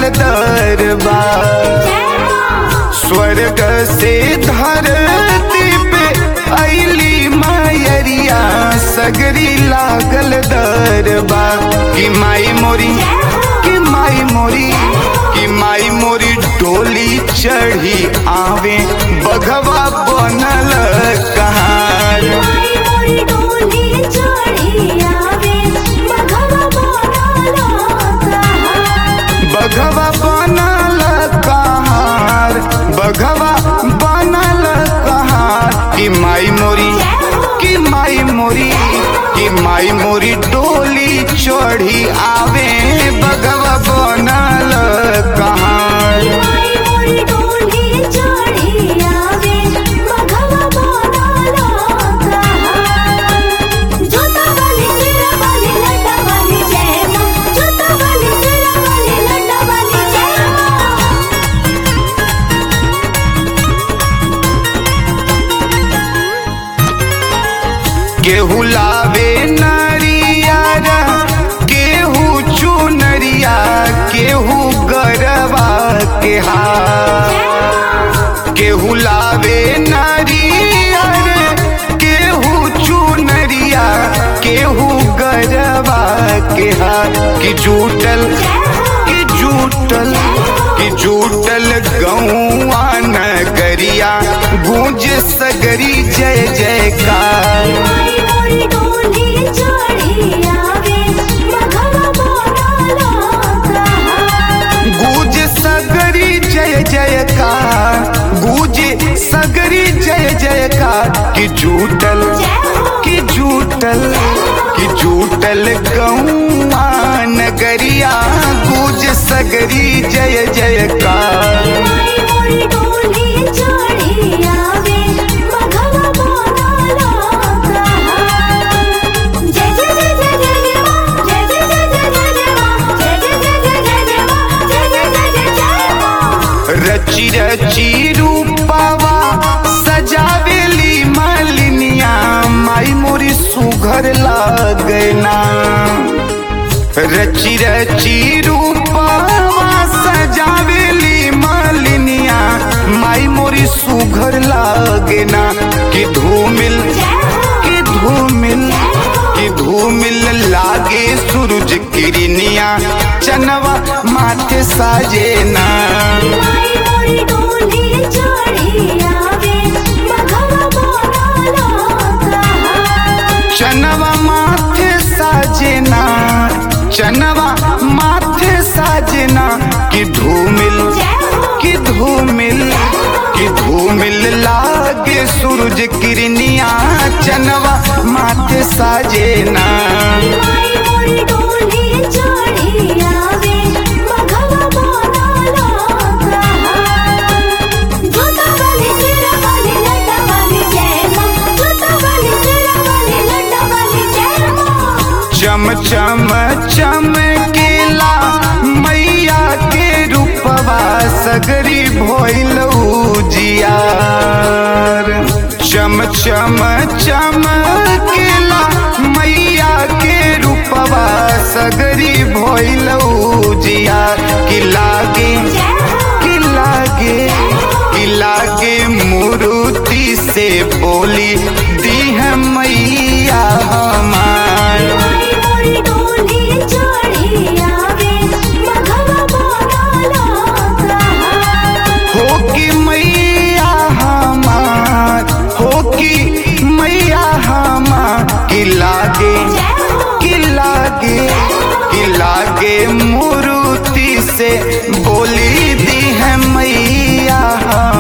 लागल दरबार। स्वर्ग से धरती पे अइली मायरिया सगरी लागल दरबार। कि माई मोरी, कि माई मोरी, कि माई मोरी डोली चढ़ी आवे बघवा बनल कहार। बघवा बनल कहार, बघवा बनल कहार। कि माई मोरी, कि माई मोरी, कि माई मोरी डोली चढ़ी आवे बघवा बनल कहार। केहू लावे नरियर, केहू चुनरिया, केहू गरबा के हार। केहू लावे नरियर, केहू चुनरिया, केहू गरबा के हार। कि जुटल, कि जुटल, कि जुटल गौआ नगरिया गूंज सगरी जय जयकार। गूंज सगरी जय जयकार, गूंज सगरी जय जयकार। कि जुटल, कि जुटल, कि जुटल गौआ नगरिया गूंज सगरी जय जयकार। रची रची रूपावा सजावेली मालिनिया माई मोरी सुघर लागना। रची रची रूपावा सजावेली मालिनिया माई मोरी सुघर लागना। कि धूमिल, कि धूमिल, कि धूमिल लागे सूरज किरनिया चनवा माथे साजेना। चनवा माथे साजेना, चनवा माथे साजेना। कि धूमिल, कि धूमिल, कि धूमिल लागे सूरज किरनिया चनवा माथे साजेना। चम चम चमकेला मैया के रूपवा सगरी भइल उजियार। चम चम चमकेला मैया के रूपवा सगरी भइल उजियार। कि लागे, कि लागे, कि लागे मूर्ति से बोली दी है मैया हमार। हो कि मैया हमार, हो कि मैया हमार। कि लागे, कि लागे, कि लागे मूर्ति से बोली दी है मैया।